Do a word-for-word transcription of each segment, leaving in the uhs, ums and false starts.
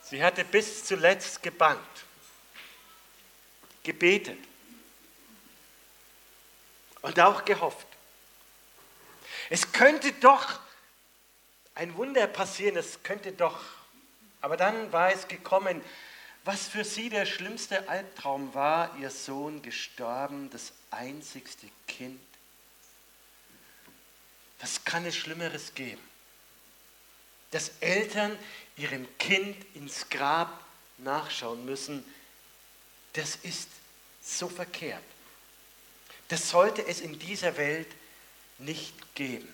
Sie hatte bis zuletzt gebannt, gebetet und auch gehofft. Es könnte doch ein Wunder passieren, es könnte doch. Aber dann war es gekommen, was für sie der schlimmste Albtraum war, ihr Sohn gestorben, das einzigste Kind. Was kann es Schlimmeres geben? Dass Eltern ihrem Kind ins Grab nachschauen müssen, das ist so verkehrt. Das sollte es in dieser Welt nicht geben.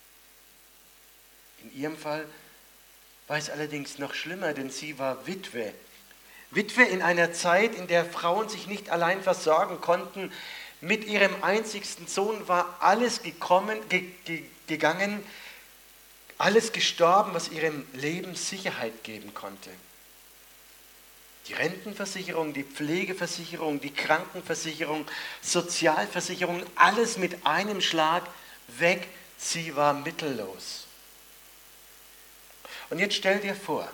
In ihrem Fall war es allerdings noch schlimmer, denn sie war Witwe. Witwe in einer Zeit, in der Frauen sich nicht allein versorgen konnten. Mit ihrem einzigsten Sohn war alles gekommen, ge, ge, gegangen, alles gestorben, was ihrem Leben Sicherheit geben konnte. Die Rentenversicherung, die Pflegeversicherung, die Krankenversicherung, Sozialversicherung, alles mit einem Schlag weg. Sie war mittellos. Und jetzt stell dir vor,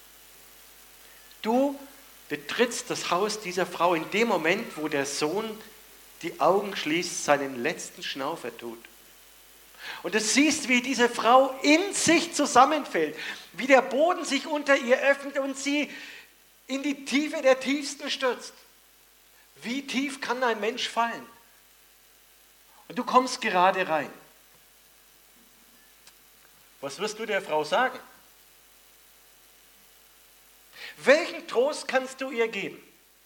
du betrittst das Haus dieser Frau in dem Moment, wo der Sohn die Augen schließt, seinen letzten Schnaufer tut. Und du siehst, wie diese Frau in sich zusammenfällt, wie der Boden sich unter ihr öffnet und sie in die Tiefe der Tiefsten stürzt. Wie tief kann ein Mensch fallen? Und du kommst gerade rein. Was wirst du der Frau sagen? Welchen Trost kannst du ihr geben?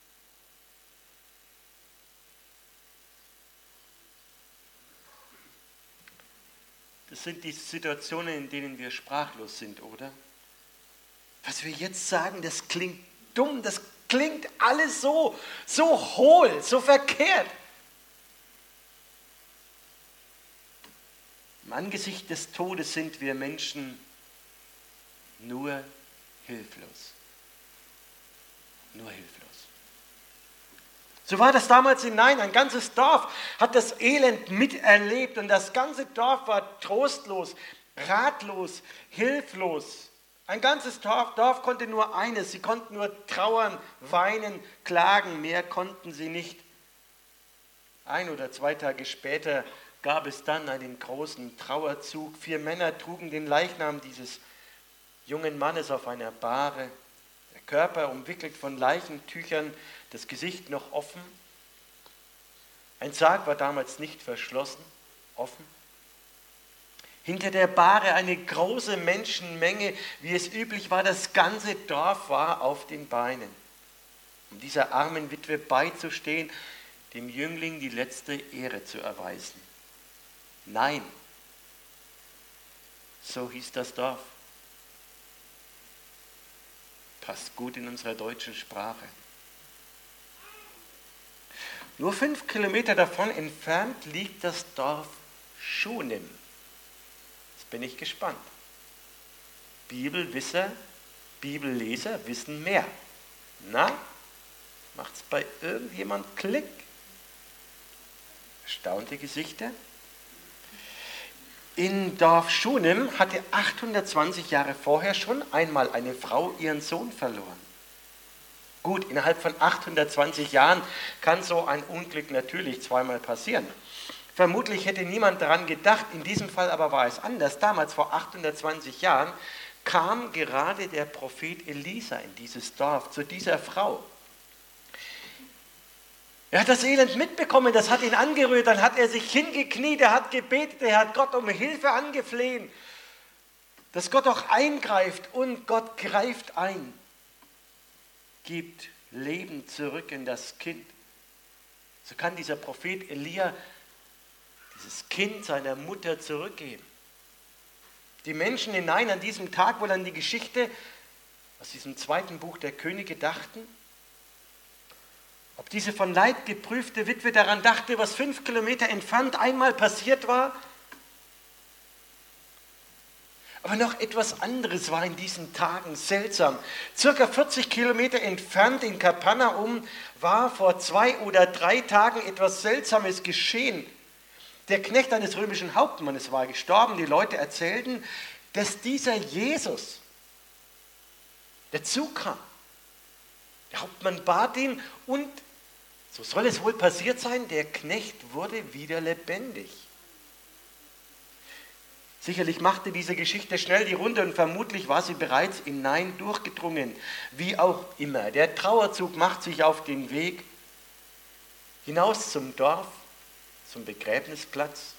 Das sind die Situationen, in denen wir sprachlos sind, oder? Was wir jetzt sagen, das klingt dumm, das klingt alles so, so hohl, so verkehrt. Im Angesicht des Todes sind wir Menschen nur hilflos. Nur hilflos. So war das damals in Nain. Ein ganzes Dorf hat das Elend miterlebt und das ganze Dorf war trostlos, ratlos, hilflos. Ein ganzes Dorf, Dorf konnte nur eines, sie konnten nur trauern, weinen, klagen, mehr konnten sie nicht. Ein oder zwei Tage später gab es dann einen großen Trauerzug. Vier Männer trugen den Leichnam dieses jungen Mannes auf einer Bahre. Der Körper umwickelt von Leichentüchern, das Gesicht noch offen. Ein Sarg war damals nicht verschlossen, offen. Hinter der Bahre eine große Menschenmenge, wie es üblich war, das ganze Dorf war auf den Beinen. Um dieser armen Witwe beizustehen, dem Jüngling die letzte Ehre zu erweisen. Nein, so hieß das Dorf. Passt gut in unserer deutschen Sprache. Nur fünf Kilometer davon entfernt liegt das Dorf Schunem. Jetzt bin ich gespannt. Bibelwisser, Bibelleser wissen mehr. Na, macht's bei irgendjemand Klick? Erstaunte Gesichter. In Dorf Schunem hatte achthundertzwanzig Jahre vorher schon einmal eine Frau ihren Sohn verloren. Gut, innerhalb von achthundertzwanzig Jahren kann so ein Unglück natürlich zweimal passieren. Vermutlich hätte niemand daran gedacht, in diesem Fall aber war es anders. Damals, vor achthundertzwanzig Jahren, kam gerade der Prophet Elisa in dieses Dorf, zu dieser Frau. Er hat das Elend mitbekommen, das hat ihn angerührt, dann hat er sich hingekniet, er hat gebetet, er hat Gott um Hilfe angefleht, dass Gott auch eingreift und Gott greift ein, gibt Leben zurück in das Kind. So kann dieser Prophet Elia dieses Kind seiner Mutter zurückgeben. Die Menschen hinein an diesem Tag wohl an die Geschichte aus diesem zweiten Buch der Könige dachten, ob diese von Leid geprüfte Witwe daran dachte, was fünf Kilometer entfernt einmal passiert war. Aber noch etwas anderes war in diesen Tagen seltsam. Circa vierzig Kilometer entfernt in Kapernaum war vor zwei oder drei Tagen etwas Seltsames geschehen. Der Knecht eines römischen Hauptmannes war gestorben. Die Leute erzählten, dass dieser Jesus dazu kam. Der Hauptmann bat ihn und, so soll es wohl passiert sein, der Knecht wurde wieder lebendig. Sicherlich machte diese Geschichte schnell die Runde und vermutlich war sie bereits hinein durchgedrungen. Wie auch immer, der Trauerzug macht sich auf den Weg hinaus zum Dorf, zum Begräbnisplatz.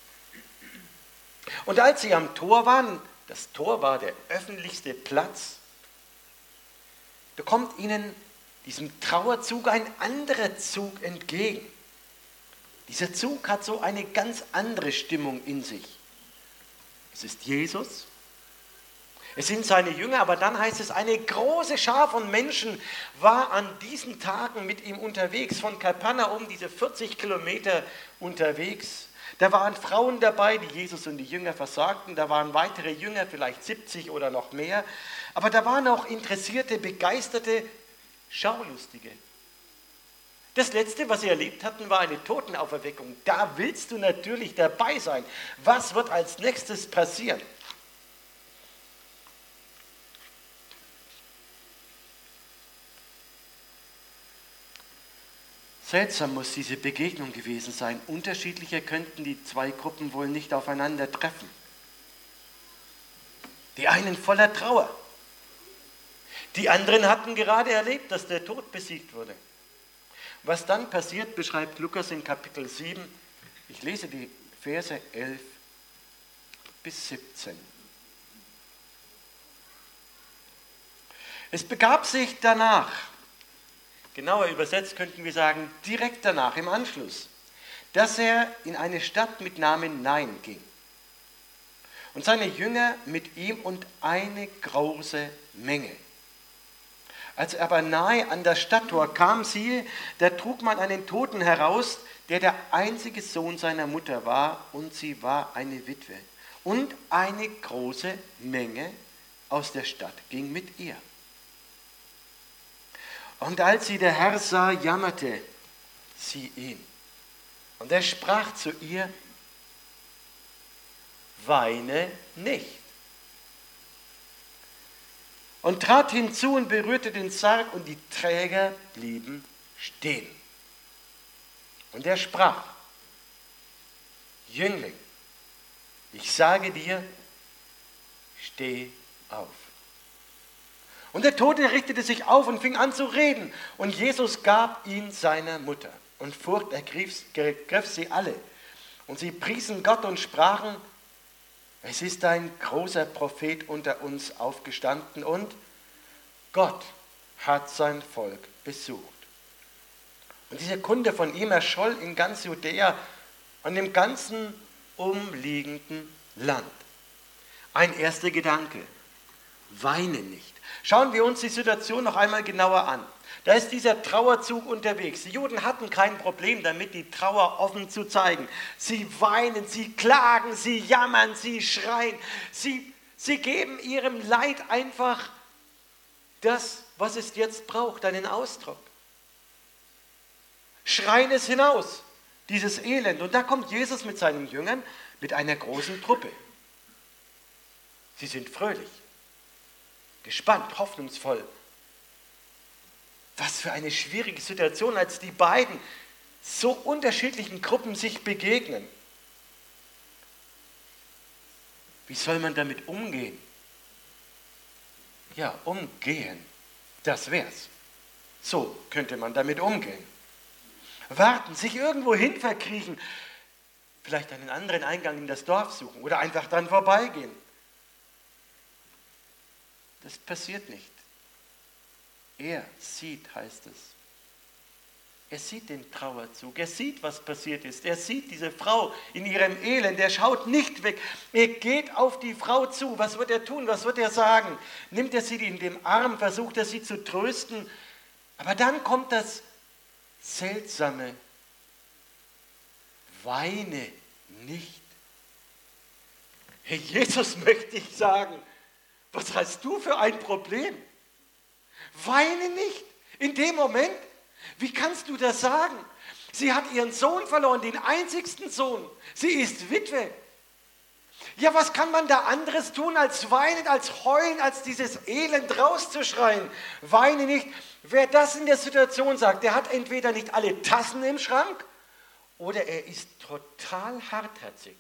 Und als sie am Tor waren, das Tor war der öffentlichste Platz, da kommt ihnen diesem Trauerzug ein anderer Zug entgegen. Dieser Zug hat so eine ganz andere Stimmung in sich. Es ist Jesus, es sind seine Jünger, aber dann heißt es, eine große Schar von Menschen war an diesen Tagen mit ihm unterwegs, von Kapernaum, diese vierzig Kilometer unterwegs. Da waren Frauen dabei, die Jesus und die Jünger versorgten, da waren weitere Jünger, vielleicht siebzig oder noch mehr, aber da waren auch interessierte, begeisterte Schaulustige. Das Letzte, was sie erlebt hatten, war eine Totenauferweckung. Da willst du natürlich dabei sein. Was wird als nächstes passieren? Seltsam muss diese Begegnung gewesen sein. Unterschiedlicher könnten die zwei Gruppen wohl nicht aufeinander treffen. Die einen voller Trauer. Die anderen hatten gerade erlebt, dass der Tod besiegt wurde. Was dann passiert, beschreibt Lukas in Kapitel sieben. Ich lese die Verse elf bis siebzehn. Es begab sich danach, genauer übersetzt könnten wir sagen, direkt danach, im Anschluss, dass er in eine Stadt mit Namen Nain ging. Und seine Jünger mit ihm und eine große Menge. Als er aber nahe an das Stadttor kam, siehe, da trug man einen Toten heraus, der der einzige Sohn seiner Mutter war, und sie war eine Witwe. Und eine große Menge aus der Stadt ging mit ihr. Und als sie der Herr sah, jammerte sie ihn. Und er sprach zu ihr, weine nicht. Und trat hinzu und berührte den Sarg, und die Träger blieben stehen. Und er sprach, Jüngling, ich sage dir, steh auf. Und der Tote richtete sich auf und fing an zu reden. Und Jesus gab ihn seiner Mutter. Und Furcht ergriff, ergriff sie alle. Und sie priesen Gott und sprachen, es ist ein großer Prophet unter uns aufgestanden und Gott hat sein Volk besucht. Und diese Kunde von ihm erscholl in ganz Judäa und im ganzen umliegenden Land. Ein erster Gedanke, weine nicht. Schauen wir uns die Situation noch einmal genauer an. Da ist dieser Trauerzug unterwegs. Die Juden hatten kein Problem damit, die Trauer offen zu zeigen. Sie weinen, sie klagen, sie jammern, sie schreien. Sie, sie geben ihrem Leid einfach das, was es jetzt braucht, einen Ausdruck. Schreien es hinaus, dieses Elend. Und da kommt Jesus mit seinen Jüngern mit einer großen Truppe. Sie sind fröhlich, gespannt, hoffnungsvoll. Was für eine schwierige Situation, als die beiden so unterschiedlichen Gruppen sich begegnen. Wie soll man damit umgehen? Ja, umgehen, das wär's. So könnte man damit umgehen. Warten, sich irgendwo hin verkriechen, vielleicht einen anderen Eingang in das Dorf suchen oder einfach dann vorbeigehen. Das passiert nicht. Er sieht, heißt es. Er sieht den Trauerzug, er sieht, was passiert ist. Er sieht diese Frau in ihrem Elend, er schaut nicht weg. Er geht auf die Frau zu. Was wird er tun? Was wird er sagen? Nimmt er sie in den Arm, versucht er sie zu trösten. Aber dann kommt das Seltsame. Weine nicht. Herr Jesus, möchte ich sagen, was hast du für ein Problem? Weine nicht. In dem Moment, wie kannst du das sagen? Sie hat ihren Sohn verloren, den einzigsten Sohn. Sie ist Witwe. Ja, was kann man da anderes tun, als weinen, als heulen, als dieses Elend rauszuschreien? Weine nicht. Wer das in der Situation sagt, der hat entweder nicht alle Tassen im Schrank oder er ist total hartherzig.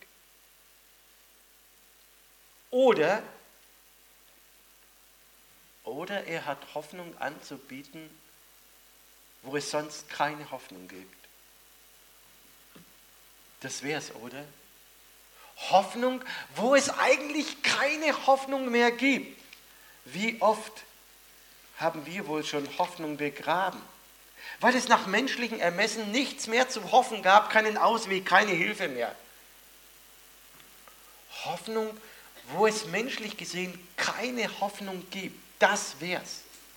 Oder, oder er hat Hoffnung anzubieten, wo es sonst keine Hoffnung gibt. Das wäre es, oder? Hoffnung, wo es eigentlich keine Hoffnung mehr gibt. Wie oft haben wir wohl schon Hoffnung begraben? Weil es nach menschlichem Ermessen nichts mehr zu hoffen gab, keinen Ausweg, keine Hilfe mehr. Hoffnung, wo es menschlich gesehen keine Hoffnung gibt, das wär's.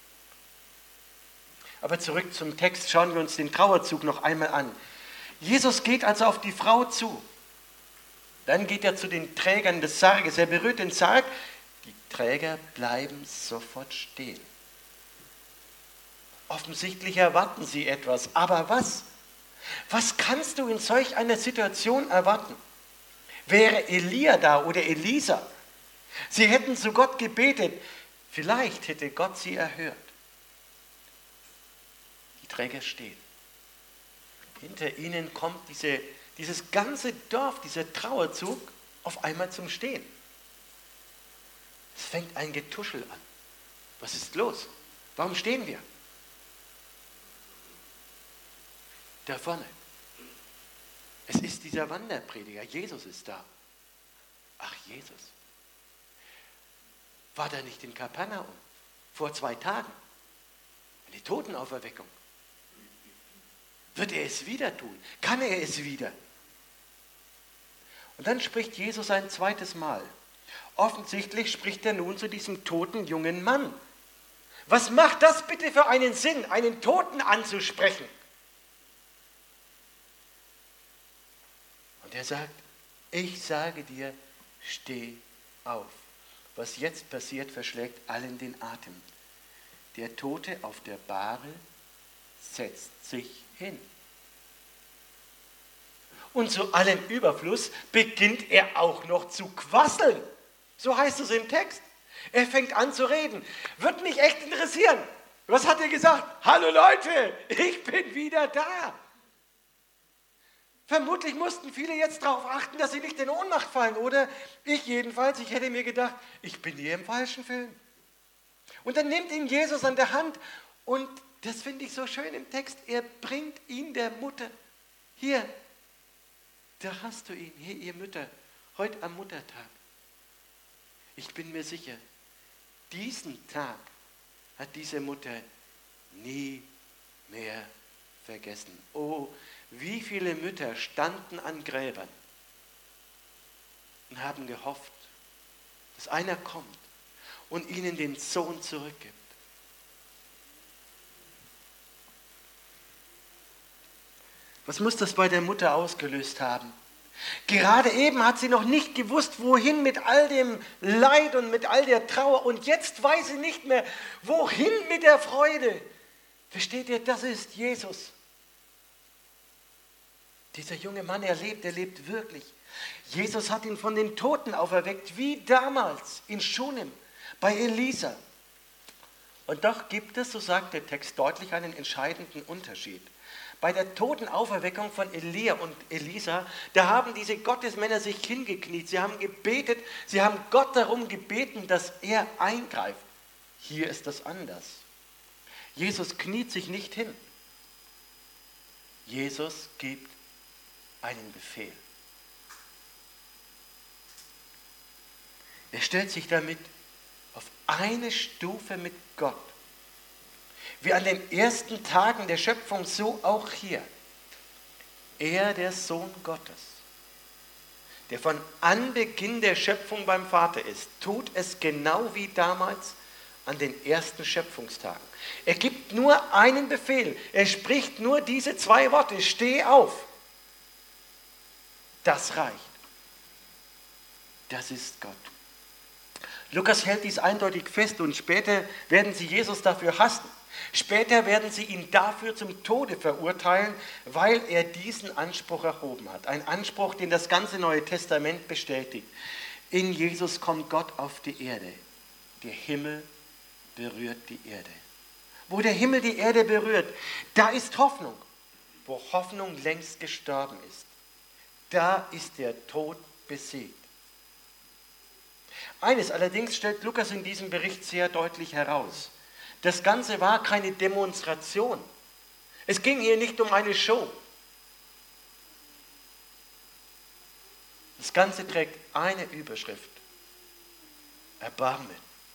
Aber zurück zum Text, schauen wir uns den Trauerzug noch einmal an. Jesus geht also auf die Frau zu. Dann geht er zu den Trägern des Sarges. Er berührt den Sarg. Die Träger bleiben sofort stehen. Offensichtlich erwarten sie etwas. Aber was? Was kannst du in solch einer Situation erwarten? Wäre Elia da oder Elisa? Sie hätten zu Gott gebetet. Vielleicht hätte Gott sie erhört. Die Träger stehen. Hinter ihnen kommt diese, dieses ganze Dorf, dieser Trauerzug auf einmal zum Stehen. Es fängt ein Getuschel an. Was ist los? Warum stehen wir? Da vorne. Es ist dieser Wanderprediger. Jesus ist da. Ach, Jesus. War da nicht in Kapernaum vor zwei Tagen? Eine Totenauferweckung. Wird er es wieder tun? Kann er es wieder? Und dann spricht Jesus ein zweites Mal. Offensichtlich spricht er nun zu diesem toten jungen Mann. Was macht das bitte für einen Sinn, einen Toten anzusprechen? Und er sagt, ich sage dir, steh auf. Was jetzt passiert, verschlägt allen den Atem. Der Tote auf der Bahre setzt sich hin. Und zu allem Überfluss beginnt er auch noch zu quasseln. So heißt es im Text. Er fängt an zu reden. Würde mich echt interessieren. Was hat er gesagt? Hallo Leute, ich bin wieder da. Vermutlich mussten viele jetzt darauf achten, dass sie nicht in Ohnmacht fallen. Oder ich jedenfalls, ich hätte mir gedacht, ich bin hier im falschen Film. Und dann nimmt ihn Jesus an der Hand und das finde ich so schön im Text, er bringt ihn der Mutter. Hier, da hast du ihn, hier ihr Mütter, heute am Muttertag. Ich bin mir sicher, diesen Tag hat diese Mutter nie mehr vergessen. Oh, wie viele Mütter standen an Gräbern und haben gehofft, dass einer kommt und ihnen den Sohn zurückgibt. Was muss das bei der Mutter ausgelöst haben? Gerade eben hat sie noch nicht gewusst, wohin mit all dem Leid und mit all der Trauer. Und jetzt weiß sie nicht mehr, wohin mit der Freude. Versteht ihr, das ist Jesus. Dieser junge Mann, er lebt, er lebt wirklich. Jesus hat ihn von den Toten auferweckt, wie damals in Schunem bei Elisa. Und doch gibt es, so sagt der Text deutlich, einen entscheidenden Unterschied. Bei der Totenauferweckung von Elia und Elisa, da haben diese Gottesmänner sich hingekniet, sie haben gebetet, sie haben Gott darum gebeten, dass er eingreift. Hier ist das anders. Jesus kniet sich nicht hin. Jesus gibt einen Befehl. Er stellt sich damit auf eine Stufe mit Gott. Wie an den ersten Tagen der Schöpfung, so auch hier. Er, der Sohn Gottes, der von Anbeginn der Schöpfung beim Vater ist, tut es genau wie damals an den ersten Schöpfungstagen. Er gibt nur einen Befehl. Er spricht nur diese zwei Worte. Steh auf. Das reicht. Das ist Gott. Lukas hält dies eindeutig fest und später werden sie Jesus dafür hassen. Später werden sie ihn dafür zum Tode verurteilen, weil er diesen Anspruch erhoben hat. Ein Anspruch, den das ganze Neue Testament bestätigt. In Jesus kommt Gott auf die Erde. Der Himmel berührt die Erde. Wo der Himmel die Erde berührt, da ist Hoffnung. Wo Hoffnung längst gestorben ist, da ist der Tod besiegt. Eines allerdings stellt Lukas in diesem Bericht sehr deutlich heraus. Das Ganze war keine Demonstration. Es ging hier nicht um eine Show. Das Ganze trägt eine Überschrift. Erbarmen.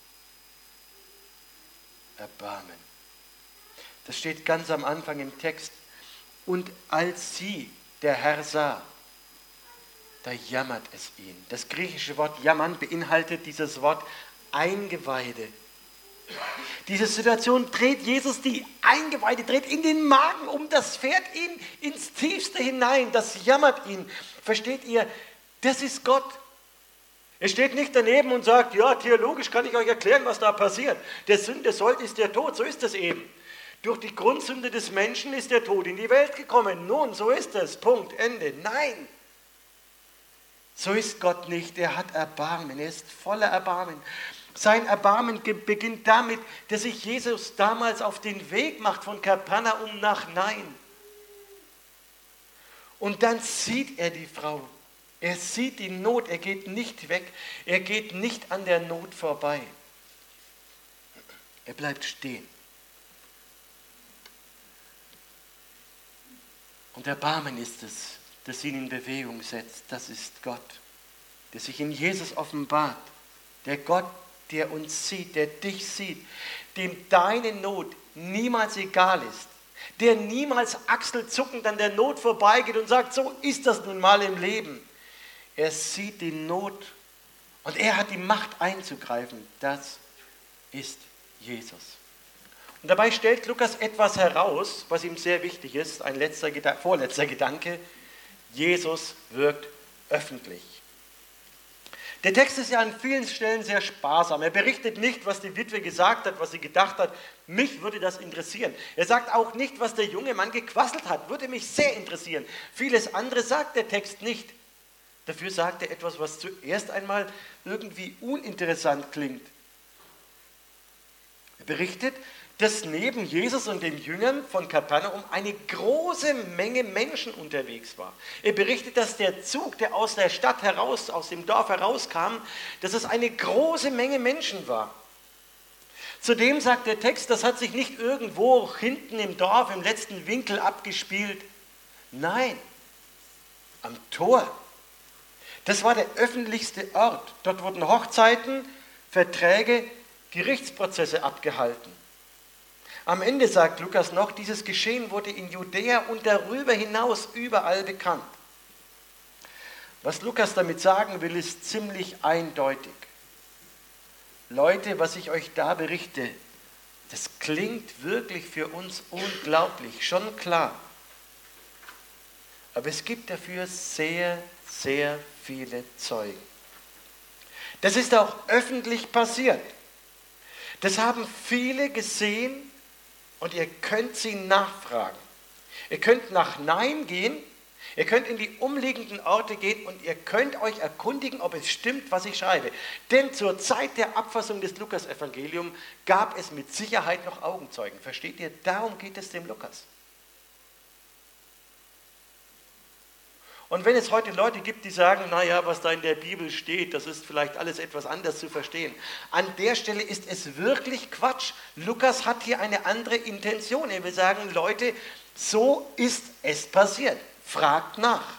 Erbarmen. Das steht ganz am Anfang im Text. Und als sie, der Herr, sah, da jammert es ihn. Das griechische Wort jammern beinhaltet dieses Wort Eingeweide. Diese Situation dreht Jesus die Eingeweide, dreht in den Magen um, das fährt ihn ins Tiefste hinein, das jammert ihn. Versteht ihr, das ist Gott. Er steht nicht daneben und sagt, ja, theologisch kann ich euch erklären, was da passiert. Der Sünde Sold ist der Tod, so ist es eben. Durch die Grundsünde des Menschen ist der Tod in die Welt gekommen. Nun, so ist es. Punkt, Ende. Nein, so ist Gott nicht. Er hat Erbarmen. Er ist voller Erbarmen. Sein Erbarmen beginnt damit, dass sich Jesus damals auf den Weg macht von Kapernaum nach Nain. Und dann sieht er die Frau. Er sieht die Not. Er geht nicht weg. Er geht nicht an der Not vorbei. Er bleibt stehen. Und Erbarmen ist es, das ihn in Bewegung setzt. Das ist Gott, der sich in Jesus offenbart. Der Gott, der uns sieht, der dich sieht, dem deine Not niemals egal ist, der niemals achselzuckend an der Not vorbeigeht und sagt, so ist das nun mal im Leben. Er sieht die Not und er hat die Macht einzugreifen. Das ist Jesus. Und dabei stellt Lukas etwas heraus, was ihm sehr wichtig ist, ein letzter, vorletzter Gedanke. Jesus wirkt öffentlich. Der Text ist ja an vielen Stellen sehr sparsam. Er berichtet nicht, was die Witwe gesagt hat, was sie gedacht hat. Mich würde das interessieren. Er sagt auch nicht, was der junge Mann gequasselt hat. Würde mich sehr interessieren. Vieles andere sagt der Text nicht. Dafür sagt er etwas, was zuerst einmal irgendwie uninteressant klingt. Er berichtet, dass neben Jesus und den Jüngern von Kapernaum eine große Menge Menschen unterwegs war. Er berichtet, dass der Zug, der aus der Stadt heraus, aus dem Dorf herauskam, dass es eine große Menge Menschen war. Zudem sagt der Text, das hat sich nicht irgendwo hinten im Dorf, im letzten Winkel abgespielt. Nein, am Tor. Das war der öffentlichste Ort. Dort wurden Hochzeiten, Verträge, Gerichtsprozesse abgehalten. Am Ende sagt Lukas noch, dieses Geschehen wurde in Judäa und darüber hinaus überall bekannt. Was Lukas damit sagen will, ist ziemlich eindeutig. Leute, was ich euch da berichte, das klingt wirklich für uns unglaublich, schon klar. Aber es gibt dafür sehr, sehr viele Zeugen. Das ist auch öffentlich passiert. Das haben viele gesehen. Und ihr könnt sie nachfragen. Ihr könnt nach Nain gehen, ihr könnt in die umliegenden Orte gehen und ihr könnt euch erkundigen, ob es stimmt, was ich schreibe. Denn zur Zeit der Abfassung des Lukas-Evangeliums gab es mit Sicherheit noch Augenzeugen. Versteht ihr? Darum geht es dem Lukas. Und wenn es heute Leute gibt, die sagen, naja, was da in der Bibel steht, das ist vielleicht alles etwas anders zu verstehen. An der Stelle ist es wirklich Quatsch. Lukas hat hier eine andere Intention. Er will sagen, Leute, so ist es passiert. Fragt nach.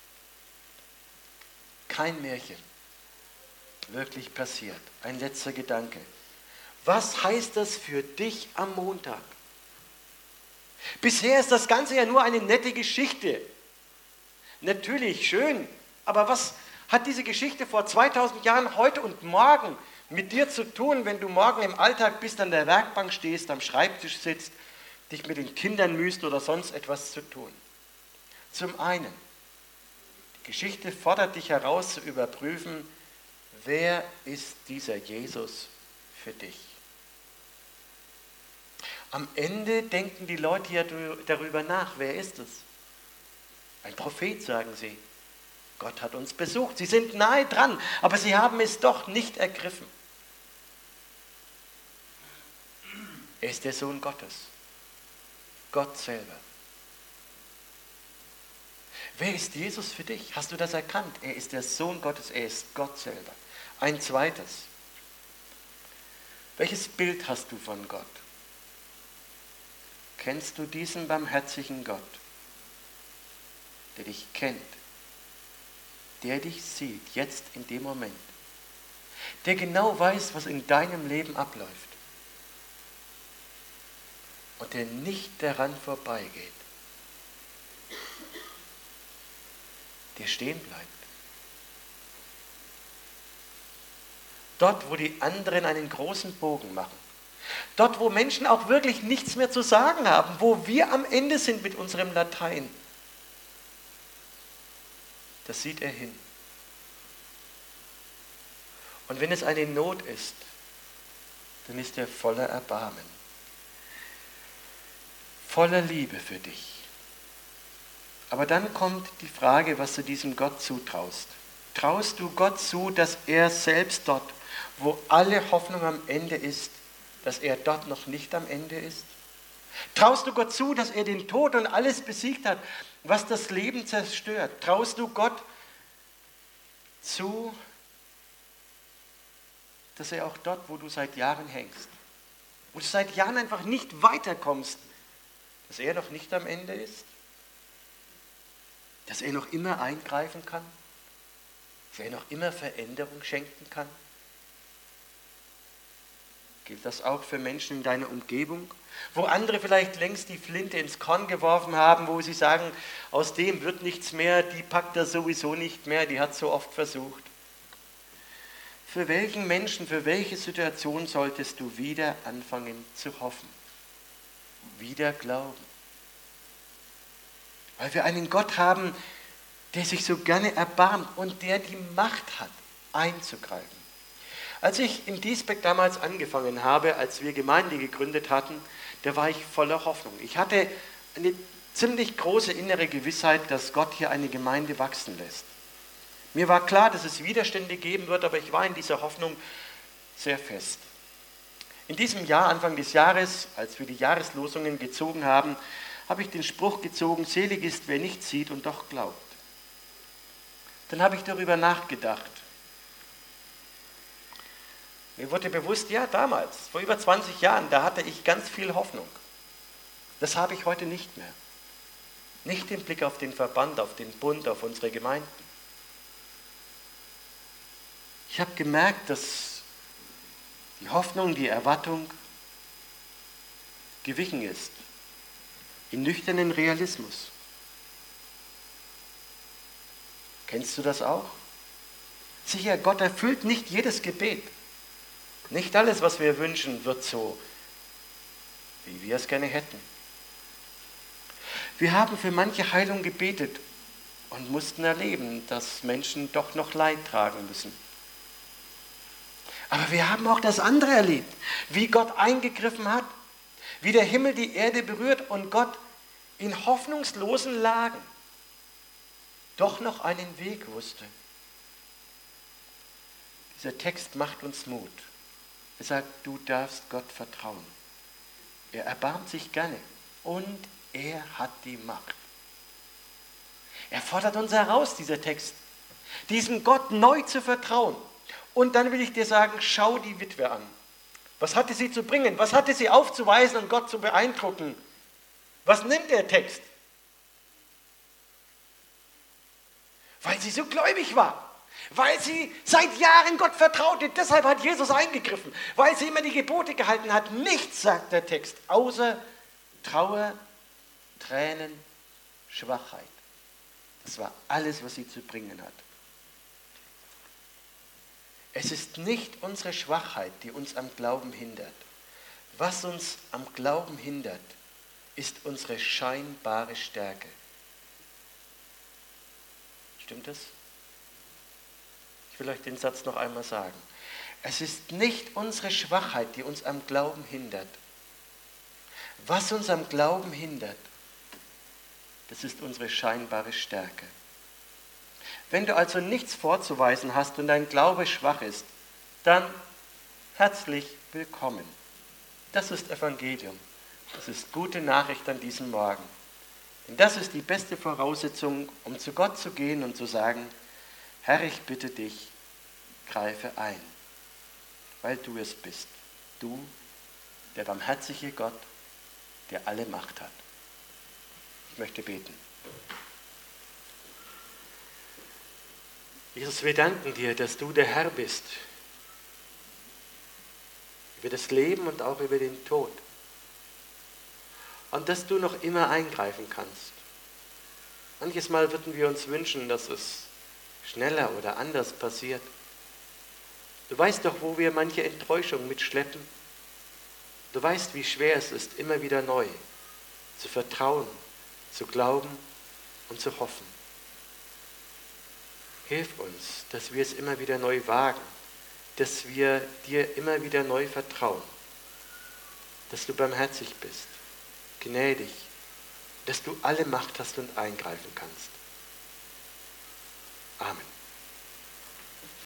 Kein Märchen. Wirklich passiert. Ein letzter Gedanke. Was heißt das für dich am Montag? Bisher ist das Ganze ja nur eine nette Geschichte. Natürlich, schön, aber was hat diese Geschichte vor zweitausend Jahren heute und morgen mit dir zu tun, wenn du morgen im Alltag bist, an der Werkbank stehst, am Schreibtisch sitzt, dich mit den Kindern mühst oder sonst etwas zu tun? Zum einen, die Geschichte fordert dich heraus zu überprüfen, wer ist dieser Jesus für dich? Am Ende denken die Leute ja darüber nach, wer ist es? Ein Prophet, sagen sie. Gott hat uns besucht. Sie sind nahe dran, aber sie haben es doch nicht ergriffen. Er ist der Sohn Gottes. Gott selber. Wer ist Jesus für dich? Hast du das erkannt? Er ist der Sohn Gottes, er ist Gott selber. Ein zweites. Welches Bild hast du von Gott? Kennst du diesen barmherzigen Gott, der dich kennt, der dich sieht, jetzt in dem Moment, der genau weiß, was in deinem Leben abläuft und der nicht daran vorbeigeht, der stehen bleibt. Dort, wo die anderen einen großen Bogen machen, dort, wo Menschen auch wirklich nichts mehr zu sagen haben, wo wir am Ende sind mit unserem Latein, das sieht er hin. Und wenn es eine Not ist, dann ist er voller Erbarmen, voller Liebe für dich. Aber dann kommt die Frage, was du diesem Gott zutraust. Traust du Gott zu, dass er selbst dort, wo alle Hoffnung am Ende ist, dass er dort noch nicht am Ende ist? Traust du Gott zu, dass er den Tod und alles besiegt hat, was das Leben zerstört? Traust du Gott zu, dass er auch dort, wo du seit Jahren hängst, wo du seit Jahren einfach nicht weiterkommst, dass er noch nicht am Ende ist? Dass er noch immer eingreifen kann? Dass er noch immer Veränderung schenken kann? Gilt das auch für Menschen in deiner Umgebung, wo andere vielleicht längst die Flinte ins Korn geworfen haben, wo sie sagen, aus dem wird nichts mehr, die packt er sowieso nicht mehr, die hat so oft versucht. Für welchen Menschen, für welche Situation solltest du wieder anfangen zu hoffen? Wieder glauben? Weil wir einen Gott haben, der sich so gerne erbarmt und der die Macht hat, einzugreifen. Als ich in Diesbeck damals angefangen habe, als wir Gemeinde gegründet hatten, da war ich voller Hoffnung. Ich hatte eine ziemlich große innere Gewissheit, dass Gott hier eine Gemeinde wachsen lässt. Mir war klar, dass es Widerstände geben wird, aber ich war in dieser Hoffnung sehr fest. In diesem Jahr, Anfang des Jahres, als wir die Jahreslosungen gezogen haben, habe ich den Spruch gezogen, selig ist, wer nicht sieht und doch glaubt. Dann habe ich darüber nachgedacht. Mir wurde bewusst, ja damals, vor über zwanzig Jahren, da hatte ich ganz viel Hoffnung. Das habe ich heute nicht mehr. Nicht im Blick auf den Verband, auf den Bund, auf unsere Gemeinden. Ich habe gemerkt, dass die Hoffnung, die Erwartung gewichen ist. In nüchternen Realismus. Kennst du das auch? Sicher, Gott erfüllt nicht jedes Gebet. Nicht alles, was wir wünschen, wird so, wie wir es gerne hätten. Wir haben für manche Heilung gebetet und mussten erleben, dass Menschen doch noch Leid tragen müssen. Aber wir haben auch das andere erlebt, wie Gott eingegriffen hat, wie der Himmel die Erde berührt und Gott in hoffnungslosen Lagen doch noch einen Weg wusste. Dieser Text macht uns Mut. Er sagt, du darfst Gott vertrauen. Er erbarmt sich gerne und er hat die Macht. Er fordert uns heraus, dieser Text, diesem Gott neu zu vertrauen. Und dann will ich dir sagen, schau die Witwe an. Was hatte sie zu bringen? Was hatte sie aufzuweisen und Gott zu beeindrucken? Was nimmt der Text? Weil sie so gläubig war. Weil sie seit Jahren Gott vertraute. Deshalb hat Jesus eingegriffen. Weil sie immer die Gebote gehalten hat. Nichts, sagt der Text, außer Trauer, Tränen, Schwachheit. Das war alles, was sie zu bringen hat. Es ist nicht unsere Schwachheit, die uns am Glauben hindert. Was uns am Glauben hindert, ist unsere scheinbare Stärke. Stimmt das? Ich will euch den Satz noch einmal sagen. Es ist nicht unsere Schwachheit, die uns am Glauben hindert. Was uns am Glauben hindert, das ist unsere scheinbare Stärke. Wenn du also nichts vorzuweisen hast und dein Glaube schwach ist, dann herzlich willkommen. Das ist Evangelium. Das ist gute Nachricht an diesem Morgen. Denn das ist die beste Voraussetzung, um zu Gott zu gehen und zu sagen, Herr, ich bitte dich, greife ein, weil du es bist. Du, der barmherzige Gott, der alle Macht hat. Ich möchte beten. Jesus, wir danken dir, dass du der Herr bist. Über das Leben und auch über den Tod. Und dass du noch immer eingreifen kannst. Manches Mal würden wir uns wünschen, dass es schneller oder anders passiert. Du weißt doch, wo wir manche Enttäuschung mitschleppen. Du weißt, wie schwer es ist, immer wieder neu zu vertrauen, zu glauben und zu hoffen. Hilf uns, dass wir es immer wieder neu wagen, dass wir dir immer wieder neu vertrauen, dass du barmherzig bist, gnädig, dass du alle Macht hast und eingreifen kannst. Amen.